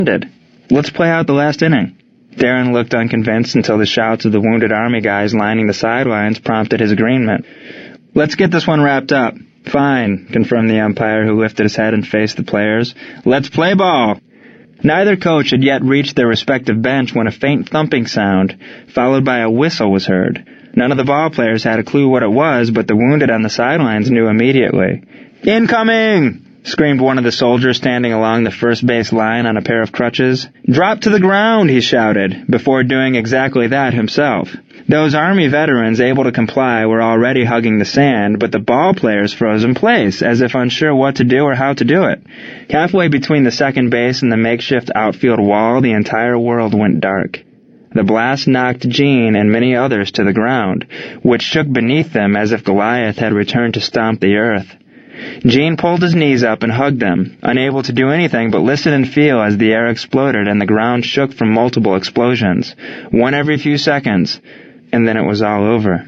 Let's play out the last inning. Darren looked unconvinced until the shouts of the wounded Army guys lining the sidelines prompted his agreement. Let's get this one wrapped up. Fine, confirmed the umpire, who lifted his head and faced the players. Let's play ball. Neither coach had yet reached their respective bench when a faint thumping sound, followed by a whistle, was heard. None of the ball players had a clue what it was, but the wounded on the sidelines knew immediately. Incoming! Screamed one of the soldiers standing along the first base line on a pair of crutches. Drop to the ground, he shouted, before doing exactly that himself. Those Army veterans able to comply were already hugging the sand, but the ball players froze in place, as if unsure what to do or how to do it. Halfway between the second base and the makeshift outfield wall, the entire world went dark. The blast knocked Gene and many others to the ground, which shook beneath them as if Goliath had returned to stomp the earth. Gene pulled his knees up and hugged them, unable to do anything but listen and feel as the air exploded and the ground shook from multiple explosions, one every few seconds, and then it was all over.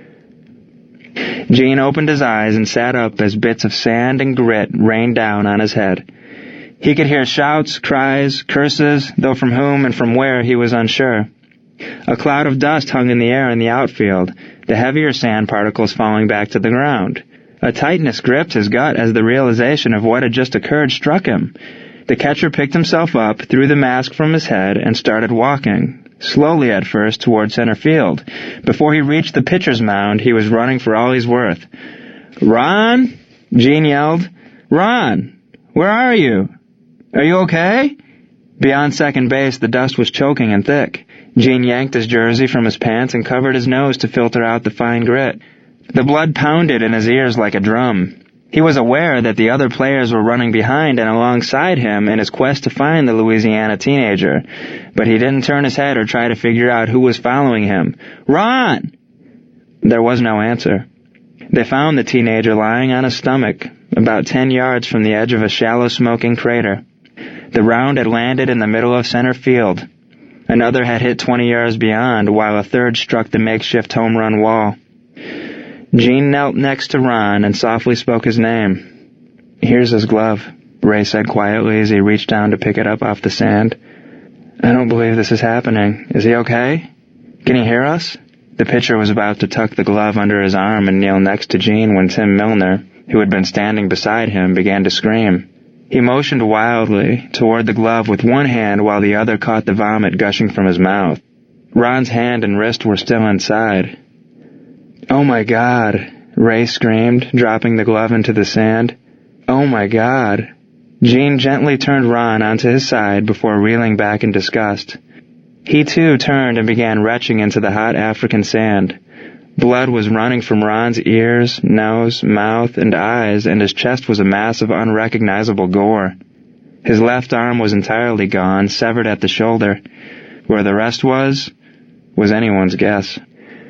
Gene opened his eyes and sat up as bits of sand and grit rained down on his head. He could hear shouts, cries, curses, though from whom and from where he was unsure. A cloud of dust hung in the air in the outfield, the heavier sand particles falling back to the ground. A tightness gripped his gut as the realization of what had just occurred struck him. The catcher picked himself up, threw the mask from his head, and started walking, slowly at first toward center field. Before he reached the pitcher's mound, he was running for all he's worth. "Ron?" Gene yelled. "Ron, where are you? Are you okay?" Beyond second base, the dust was choking and thick. Gene yanked his jersey from his pants and covered his nose to filter out the fine grit. The blood pounded in his ears like a drum. He was aware that the other players were running behind and alongside him in his quest to find the Louisiana teenager, but he didn't turn his head or try to figure out who was following him. "Ron!" There was no answer. They found the teenager lying on his stomach, about 10 yards from the edge of a shallow smoking crater. The round had landed in the middle of center field. Another had hit 20 yards beyond, while a third struck the makeshift home run wall. Gene knelt next to Ron and softly spoke his name. "Here's his glove," Ray said quietly as he reached down to pick it up off the sand. "I don't believe this is happening. Is he okay? Can he hear us?" The pitcher was about to tuck the glove under his arm and kneel next to Gene when Tim Milner, who had been standing beside him, began to scream. He motioned wildly toward the glove with one hand while the other caught the vomit gushing from his mouth. Ron's hand and wrist were still inside. "Oh my God," Ray screamed, dropping the glove into the sand. "Oh my God." Gene gently turned Ron onto his side before reeling back in disgust. He too turned and began retching into the hot African sand. Blood was running from Ron's ears, nose, mouth, and eyes, and his chest was a mass of unrecognizable gore. His left arm was entirely gone, severed at the shoulder. Where the rest was anyone's guess.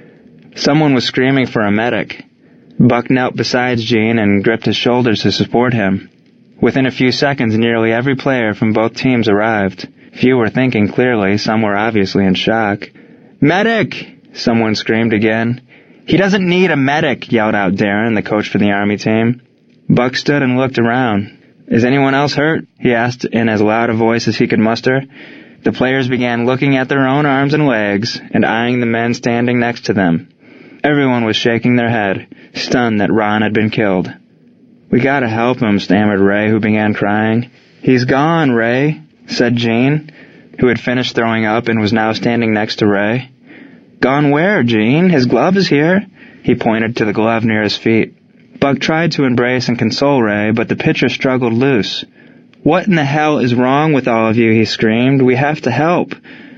Someone was screaming for a medic. Buck knelt beside Gene and gripped his shoulders to support him. Within a few seconds, nearly every player from both teams arrived. Few were thinking clearly, some were obviously in shock. "Medic!" someone screamed again. "He doesn't need a medic," yelled out Darren, the coach for the Army team. Buck stood and looked around. "Is anyone else hurt?" he asked in as loud a voice as he could muster. The players began looking at their own arms and legs and eyeing the men standing next to them. Everyone was shaking their head, stunned that Ron had been killed. "We gotta help him," stammered Ray, who began crying. "He's gone, Ray," said Gene, who had finished throwing up and was now standing next to Ray. "Gone where, Gene? His glove is here." He pointed to the glove near his feet. Buck tried to embrace and console Ray, but the pitcher struggled loose. "What in the hell is wrong with all of you?" he screamed. "We have to help."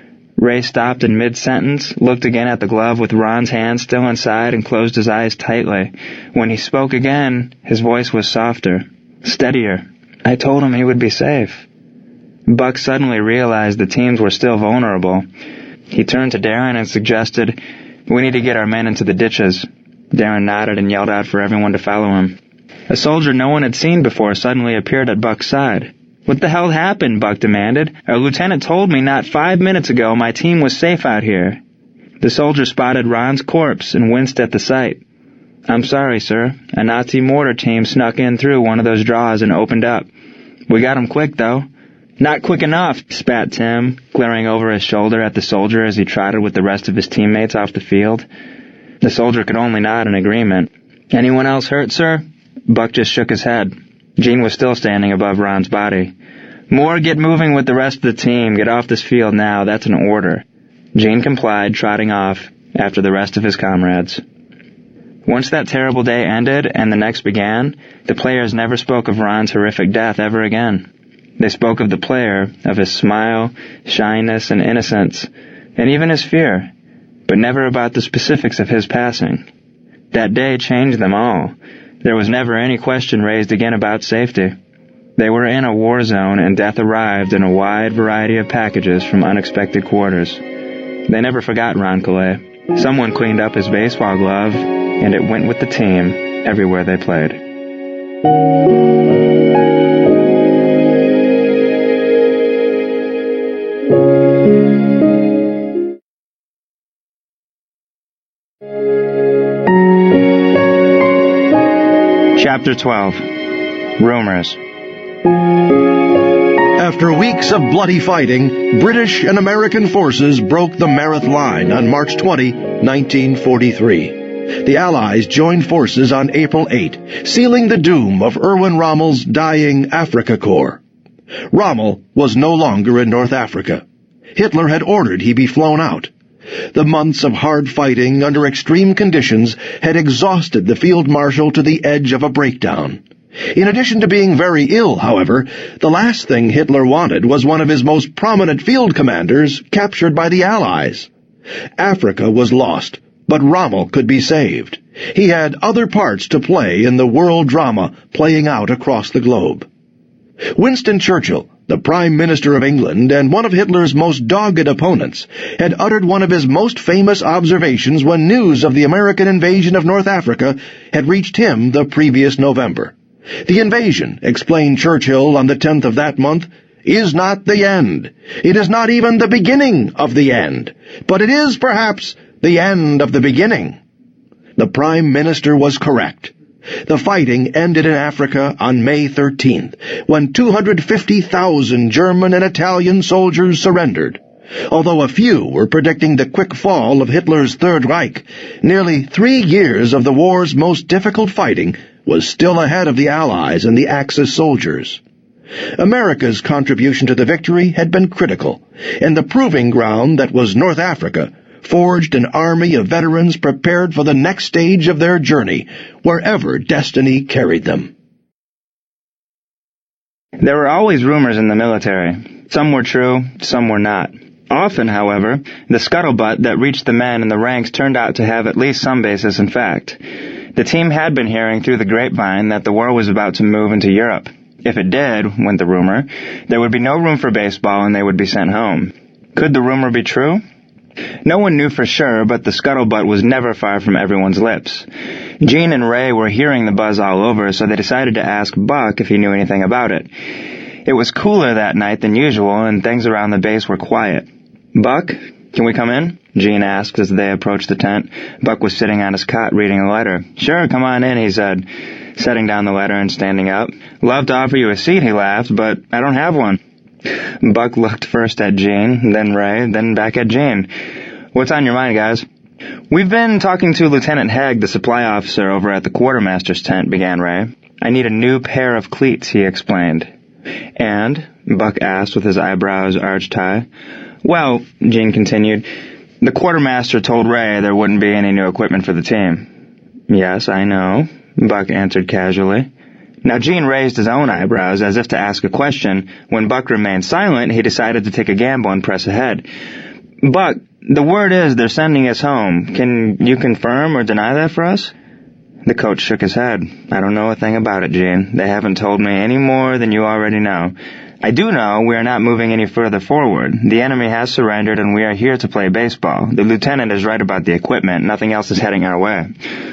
Ray stopped in mid-sentence, looked again at the glove with Ron's hand still inside, and closed his eyes tightly. When he spoke again, his voice was softer, steadier. "I told him he would be safe." Buck suddenly realized the teams were still vulnerable. He turned to Darren and suggested, "We need to get our men into the ditches." Darren nodded and yelled out for everyone to follow him. A soldier no one had seen before suddenly appeared at Buck's side. "What the hell happened?" Buck demanded. "Our lieutenant told me not 5 minutes ago my team was safe out here." The soldier spotted Ron's corpse and winced at the sight. "I'm sorry, sir. A Nazi mortar team snuck in through one of those draws and opened up. We got 'em quick, though. Not quick enough, spat Tim, glaring over his shoulder at the soldier as he trotted with the rest of his teammates off the field. The soldier could only nod in agreement. Anyone else hurt, sir? Buck just shook his head. Gene was still standing above Ron's body. Moore, get moving with the rest of the team. Get off this field now. That's an order. Gene complied, trotting off after the rest of his comrades. Once that terrible day ended and the next began, the players never spoke of Ron's horrific death ever again. They spoke of the player, of his smile, shyness, and innocence, and even his fear, but never about the specifics of his passing. That day changed them all. There was never any question raised again about safety. They were in a war zone, and death arrived in a wide variety of packages from unexpected quarters. They never forgot Ron Calais. Someone cleaned up his baseball glove, and it went with the team everywhere they played. Chapter 12. Rumors. After weeks of bloody fighting, British and American forces broke the Mareth Line on March 20, 1943. The Allies joined forces on April 8, sealing the doom of Erwin Rommel's dying Afrika Korps. Rommel was no longer in North Africa. Hitler had ordered he be flown out. The months of hard fighting under extreme conditions had exhausted the field marshal to the edge of a breakdown. In addition to being very ill, however, the last thing Hitler wanted was one of his most prominent field commanders captured by the Allies. Africa was lost, but Rommel could be saved. He had other parts to play in the world drama playing out across the globe. Winston Churchill, the Prime Minister of England and one of Hitler's most dogged opponents, had uttered one of his most famous observations when news of the American invasion of North Africa had reached him the previous November. The invasion, explained Churchill on the 10th of that month, is not the end. It is not even the beginning of the end, but it is perhaps the end of the beginning. The Prime Minister was correct. The fighting ended in Africa on May 13th, when 250,000 German and Italian soldiers surrendered. Although a few were predicting the quick fall of Hitler's Third Reich, nearly 3 years of the war's most difficult fighting was still ahead of the Allies and the Axis soldiers. America's contribution to the victory had been critical, and the proving ground that was North Africa forged an army of veterans prepared for the next stage of their journey, wherever destiny carried them. There were always rumors in the military. Some were true, some were not. Often, however, the scuttlebutt that reached the men in the ranks turned out to have at least some basis in fact. The team had been hearing through the grapevine that the war was about to move into Europe. If it did, went the rumor, there would be no room for baseball and they would be sent home. Could the rumor be true? No one knew for sure, but the scuttlebutt was never far from everyone's lips. Gene and Ray were hearing the buzz all over, so they decided to ask Buck if he knew anything about it. It was cooler that night than usual, and things around the base were quiet. "Buck, can we come in?" Gene asked as they approached the tent. Buck was sitting on his cot reading a letter. "Sure, come on in," he said, setting down the letter and standing up. "Love to offer you a seat," he laughed, "but I don't have one." Buck looked first at Gene, then Ray, then back at Gene. "What's on your mind, guys?" "We've been talking to Lieutenant Haig, the supply officer over at the quartermaster's tent," began Ray. "I need a new pair of cleats," he explained. "And?" Buck asked with his eyebrows arched high. "Well," Gene continued, "the quartermaster told Ray there wouldn't be any new equipment for the team." "Yes, I know," Buck answered casually. Now Gene raised his own eyebrows as if to ask a question. When Buck remained silent, he decided to take a gamble and press ahead. "Buck, the word is they're sending us home. Can you confirm or deny that for us?" The coach shook his head. "I don't know a thing about it, Gene. They haven't told me any more than you already know. I do know we are not moving any further forward. The enemy has surrendered and we are here to play baseball. The lieutenant is right about the equipment. Nothing else is heading our way."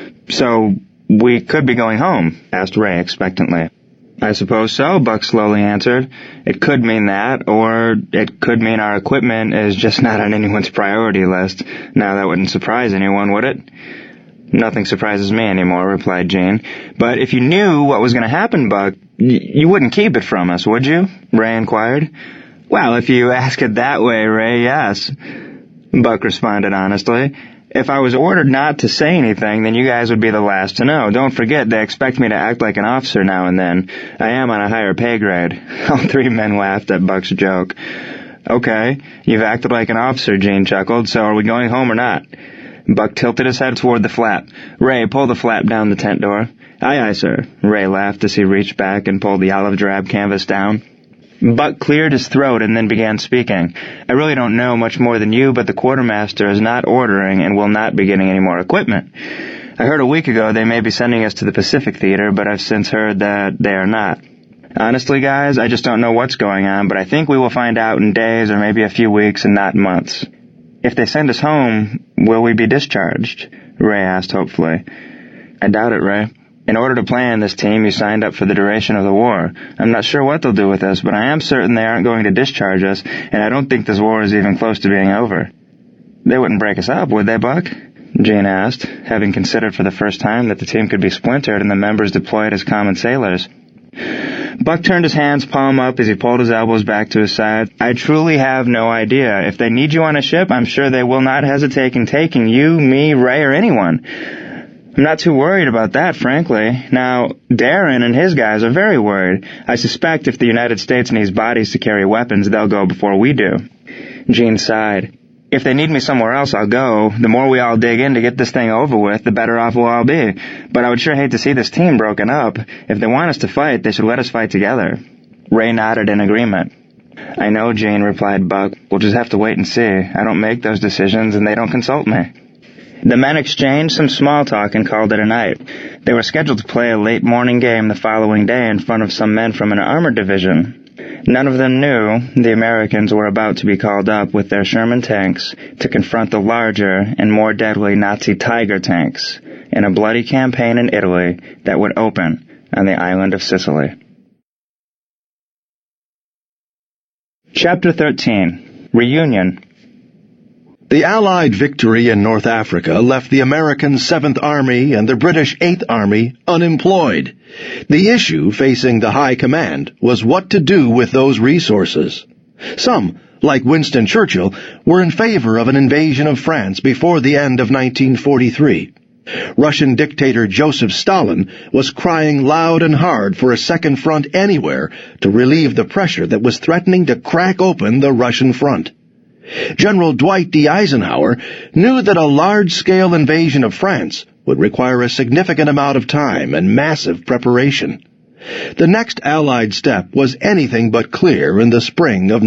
"So we could be going home?" asked Ray expectantly. "I suppose so," Buck slowly answered. "It could mean that, or it could mean our equipment is just not on anyone's priority list. Now that wouldn't surprise anyone, would it?" "Nothing surprises me anymore," replied Gene. "But if you knew what was going to happen, Buck, you wouldn't keep it from us, would you?" Ray inquired. Well, if you ask it that way, Ray, yes, Buck responded honestly. If I was ordered not to say anything, then you guys would be the last to know. Don't forget, they expect me to act like an officer now and then. I am on a higher pay grade. All three men laughed at Buck's joke. Okay, you've acted like an officer, Gene chuckled, so are we going home or not? Buck tilted his head toward the flap. Ray, pull the flap down the tent door. Aye, aye, sir. Ray laughed as he reached back and pulled the olive-drab canvas down. Buck cleared his throat and then began speaking. I really don't know much more than you, but the quartermaster is not ordering and will not be getting any more equipment. I heard a week ago they may be sending us to the Pacific Theater, but I've since heard that they are not. Honestly, guys, I just don't know what's going on, but I think we will find out in days or maybe a few weeks and not months. If they send us home, will we be discharged? Ray asked hopefully. I doubt it, Ray. In order to play on this team, you signed up for the duration of the war. I'm not sure what they'll do with us, but I am certain they aren't going to discharge us, and I don't think this war is even close to being over. They wouldn't break us up, would they, Buck? Gene asked, having considered for the first time that the team could be splintered and the members deployed as common sailors. Buck turned his hands palm up as he pulled his elbows back to his side. I truly have no idea. If they need you on a ship, I'm sure they will not hesitate in taking you, me, Ray, or anyone. I'm not too worried about that, frankly. Now, Darren and his guys are very worried. I suspect if the United States needs bodies to carry weapons, they'll go before we do. Gene sighed. If they need me somewhere else, I'll go. The more we all dig in to get this thing over with, the better off we'll all be. But I would sure hate to see this team broken up. If they want us to fight, they should let us fight together. Ray nodded in agreement. I know, Gene, replied Buck. We'll just have to wait and see. I don't make those decisions, and they don't consult me. The men exchanged some small talk and called it a night. They were scheduled to play a late morning game the following day in front of some men from an armored division. None of them knew the Americans were about to be called up with their Sherman tanks to confront the larger and more deadly Nazi Tiger tanks in a bloody campaign in Italy that would open on the island of Sicily. Chapter 13. Reunion. The Allied victory in North Africa left the American 7th Army and the British 8th Army unemployed. The issue facing the High Command was what to do with those resources. Some, like Winston Churchill, were in favor of an invasion of France before the end of 1943. Russian dictator Joseph Stalin was crying loud and hard for a second front anywhere to relieve the pressure that was threatening to crack open the Russian front. General Dwight D. Eisenhower knew that a large-scale invasion of France would require a significant amount of time and massive preparation. The next Allied step was anything but clear in the spring of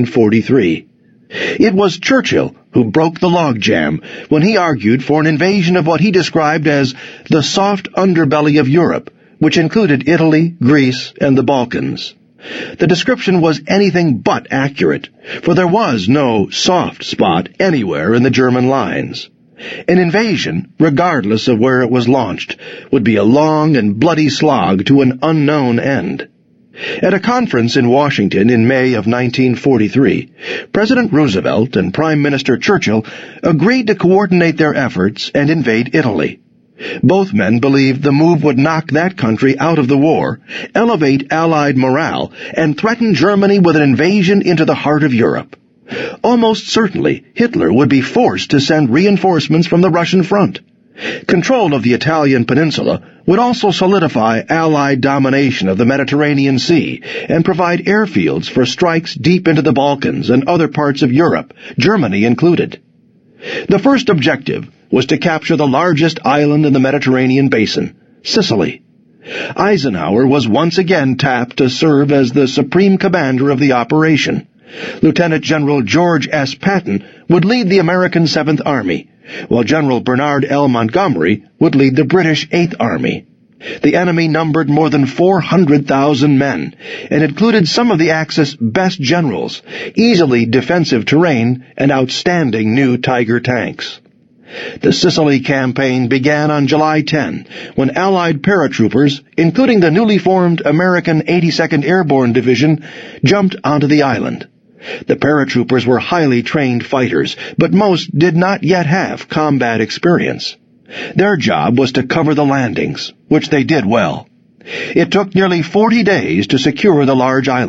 1943. It was Churchill who broke the logjam when he argued for an invasion of what he described as the soft underbelly of Europe, which included Italy, Greece, and the Balkans. The description was anything but accurate, for there was no soft spot anywhere in the German lines. An invasion, regardless of where it was launched, would be a long and bloody slog to an unknown end. At a conference in Washington in May of 1943, President Roosevelt and Prime Minister Churchill agreed to coordinate their efforts and invade Italy. Both men believed the move would knock that country out of the war, elevate Allied morale, and threaten Germany with an invasion into the heart of Europe. Almost certainly, Hitler would be forced to send reinforcements from the Russian front. Control of the Italian peninsula would also solidify Allied domination of the Mediterranean Sea and provide airfields for strikes deep into the Balkans and other parts of Europe, Germany included. The first objective was to capture the largest island in the Mediterranean basin, Sicily. Eisenhower was once again tapped to serve as the supreme commander of the operation. Lieutenant General George S. Patton would lead the American 7th Army, while General Bernard L. Montgomery would lead the British 8th Army. The enemy numbered more than 400,000 men and included some of the Axis best generals, easily defensive terrain, and outstanding new Tiger tanks. The Sicily campaign began on July 10, when Allied paratroopers, including the newly formed American 82nd Airborne Division, jumped onto the island. The paratroopers were highly trained fighters, but most did not yet have combat experience. Their job was to cover the landings, which they did well. It took nearly 40 days to secure the large island.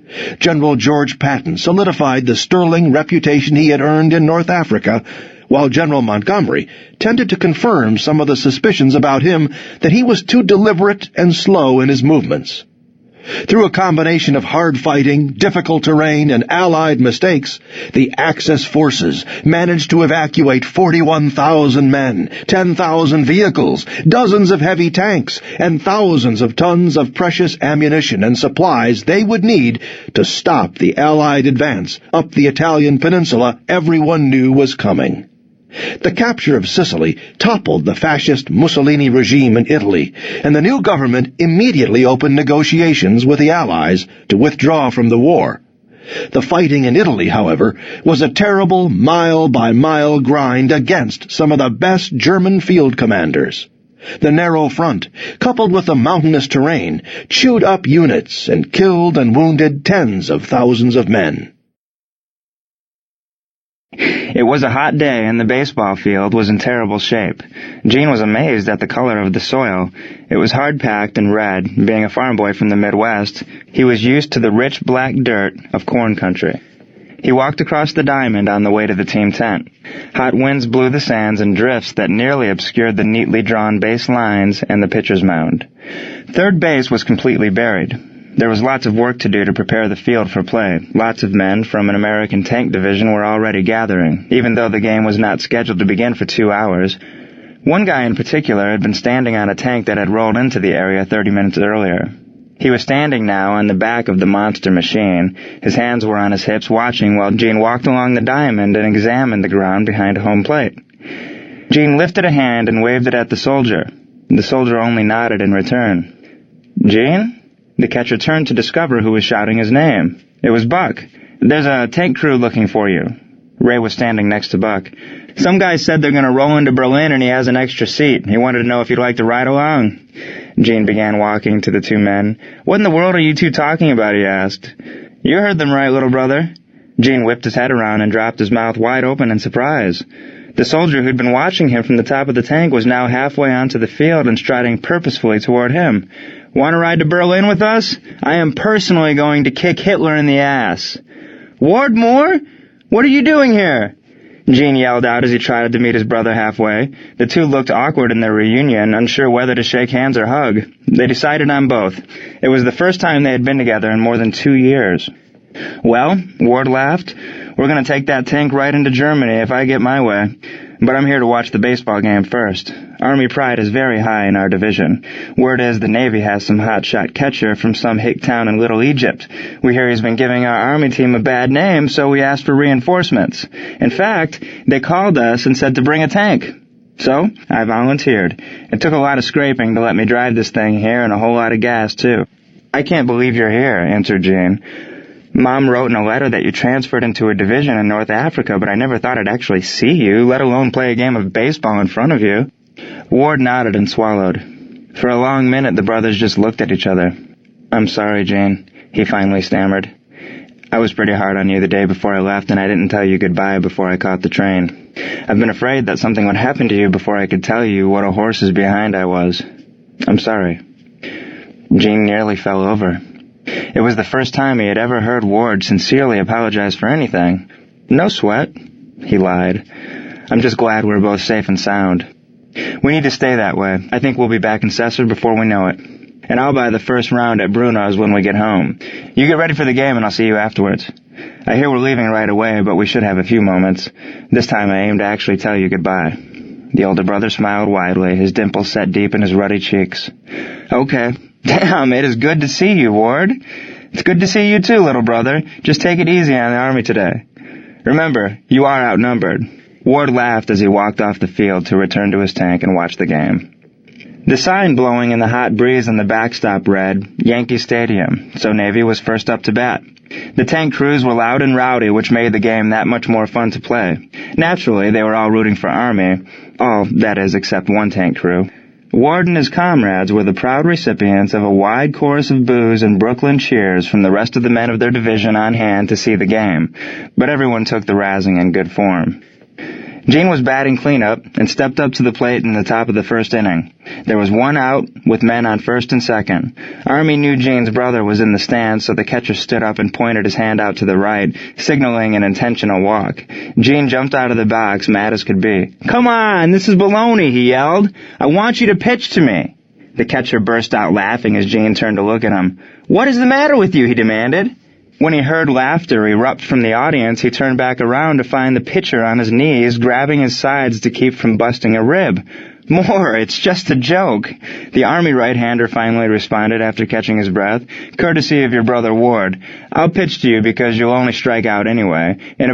General George Patton solidified the sterling reputation he had earned in North Africa, while General Montgomery tended to confirm some of the suspicions about him that he was too deliberate and slow in his movements. Through a combination of hard fighting, difficult terrain, and Allied mistakes, the Axis forces managed to evacuate 41,000 men, 10,000 vehicles, dozens of heavy tanks, and thousands of tons of precious ammunition and supplies they would need to stop the Allied advance up the Italian peninsula everyone knew was coming. The capture of Sicily toppled the fascist Mussolini regime in Italy, and the new government immediately opened negotiations with the Allies to withdraw from the war. The fighting in Italy, however, was a terrible mile-by-mile grind against some of the best German field commanders. The narrow front, coupled with the mountainous terrain, chewed up units and killed and wounded tens of thousands of men. It was a hot day, and the baseball field was in terrible shape. Gene was amazed at the color of the soil. It was hard-packed and red. Being a farm boy from the Midwest, he was used to the rich black dirt of corn country. He walked across the diamond on the way to the team tent. Hot winds blew the sands in drifts that nearly obscured the neatly drawn base lines and the pitcher's mound. Third base was completely buried. There was lots of work to do to prepare the field for play. Lots of men from an American tank division were already gathering, even though the game was not scheduled to begin for 2 hours. One guy in particular had been standing on a tank that had rolled into the area 30 minutes earlier. He was standing now on the back of the monster machine. His hands were on his hips, watching while Gene walked along the diamond and examined the ground behind home plate. Gene lifted a hand and waved it at the soldier. The soldier only nodded in return. "Gene?" The catcher turned to discover who was shouting his name. It was Buck. "There's a tank crew looking for you." Ray was standing next to Buck. "Some guy said they're going to roll into Berlin and he has an extra seat. He wanted to know if you'd like to ride along." Gene began walking to the two men. "What in the world are you two talking about?" he asked. "You heard them right, little brother." Gene whipped his head around and dropped his mouth wide open in surprise. The soldier who'd been watching him from the top of the tank was now halfway onto the field and striding purposefully toward him. "Want to ride to Berlin with us? I am personally going to kick Hitler in the ass." "Ward Moore? What are you doing here?" Gene yelled out as he tried to meet his brother halfway. The two looked awkward in their reunion, unsure whether to shake hands or hug. They decided on both. It was the first time they had been together in more than 2 years. "Well," Ward laughed, "we're going to take that tank right into Germany if I get my way. But I'm here to watch the baseball game first. Army pride is very high in our division. Word is the Navy has some hotshot catcher from some hick town in Little Egypt. We hear he's been giving our Army team a bad name, so we asked for reinforcements. In fact, they called us and said to bring a tank. So, I volunteered. It took a lot of scraping to let me drive this thing here and a whole lot of gas, too." "I can't believe you're here," answered Gene. "Mom wrote in a letter that you transferred into a division in North Africa, but I never thought I'd actually see you, let alone play a game of baseball in front of you." Ward nodded and swallowed. For a long minute, the brothers just looked at each other. "I'm sorry, Jane," he finally stammered. "I was pretty hard on you the day before I left, and I didn't tell you goodbye before I caught the train. I've been afraid that something would happen to you before I could tell you what a horse's behind I was. I'm sorry." Gene nearly fell over. It was the first time he had ever heard Ward sincerely apologize for anything. "No sweat," he lied. "I'm just glad we're both safe and sound. We need to stay that way. I think we'll be back in Cessford before we know it. And I'll buy the first round at Bruno's when we get home. You get ready for the game and I'll see you afterwards. I hear we're leaving right away, but we should have a few moments. This time I aim to actually tell you goodbye." The older brother smiled widely, his dimples set deep in his ruddy cheeks. "Okay. Damn, it is good to see you, Ward. It's good to see you too, little brother. Just take it easy on the Army today. Remember, you are outnumbered." Ward laughed as he walked off the field to return to his tank and watch the game. The sign blowing in the hot breeze on the backstop read, Yankee Stadium, so Navy was first up to bat. The tank crews were loud and rowdy, which made the game that much more fun to play. Naturally, they were all rooting for Army, all, that is, except one tank crew. Ward and his comrades were the proud recipients of a wide chorus of boos and Brooklyn cheers from the rest of the men of their division on hand to see the game, but everyone took the razzing in good form. Gene was batting cleanup and stepped up to the plate in the top of the first inning. There was one out with men on first and second. Army knew Gene's brother was in the stands, so the catcher stood up and pointed his hand out to the right, signaling an intentional walk. Gene jumped out of the box, mad as could be. "Come on, this is baloney," he yelled. "I want you to pitch to me." The catcher burst out laughing as Gene turned to look at him. "What is the matter with you?" he demanded. When he heard laughter erupt from the audience, he turned back around to find the pitcher on his knees, grabbing his sides to keep from busting a rib. "More, it's just a joke," the Army right-hander finally responded after catching his breath. "Courtesy of your brother Ward. I'll pitch to you because you'll only strike out anyway. In